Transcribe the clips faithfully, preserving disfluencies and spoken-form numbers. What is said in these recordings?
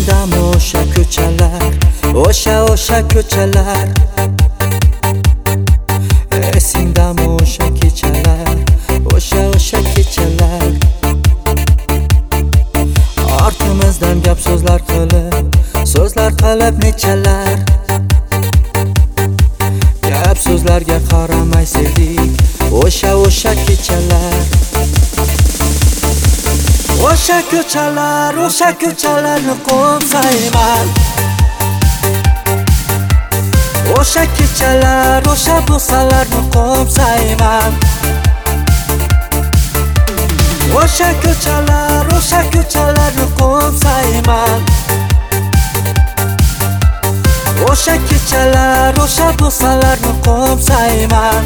Esingdami o'sha ko'chalar, o'sha o'sha ko'chalar? Esingdami o'sha kechalar, o'sha o'sha kechalar? Ortimizdan gap so'zlar qilib, so'zlar qilib nechalar? Gap so'zlarga qaramay sevdik, o'sha o'sha kechalar. O'sha ko'chalar, o'sha ko'chalarni qo'msayman. O'sha kechalar, o'sha bo'salarni qo'msayman. O'sha ko'chalar, o'sha ko'chalarni qo'msayman. O'sha kechalar, o'sha bo'salarni qo'msayman.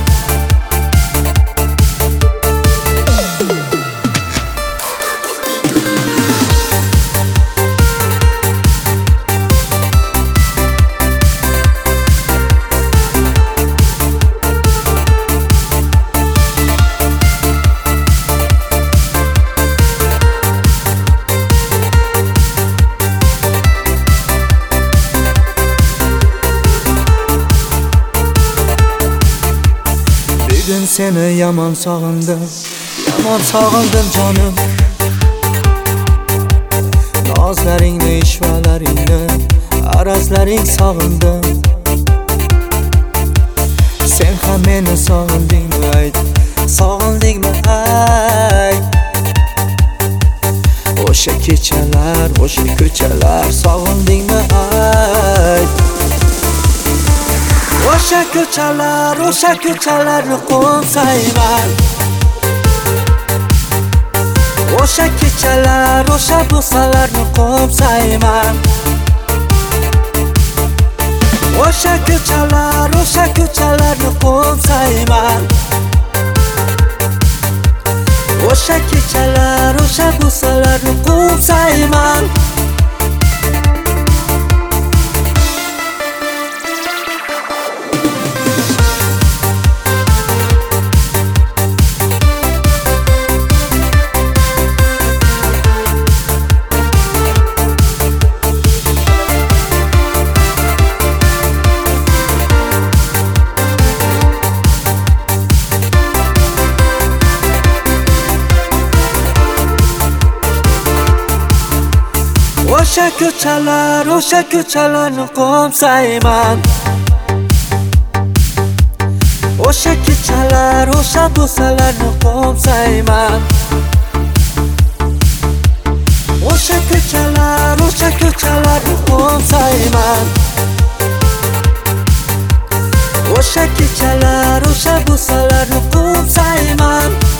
Bugun seni yomon sog'indim, yomon sog'indim jonim. Nozlaringni, ishvalaringni, arazlaring sog'indim. Sen ham meni sog'indingmi ayt, sog'indingmi ayt? O'sha kechalar, o'sha ko'chalar, sog'indingmi ayt? O'sha ko'chalar, o'sha ko'chalarni qo'msayman. O'sha kechalar, o'sha bo'salarni qo'msayman. O'sha ko'chalar, o'sha ko'chalarni qo'msayman. O'sha kechalar, o'sha bo'salarni qo'msayman. O'sha ko'chalar, o'sha ko'chalarni qo'msayman. O'sha kechalar, o'sha bo'salarni qo'msayman. O'sha ko'chalar, o'sha ko'chalarni qo'msayman. O'sha kechalar, o'sha bo'salarni qo'msayman.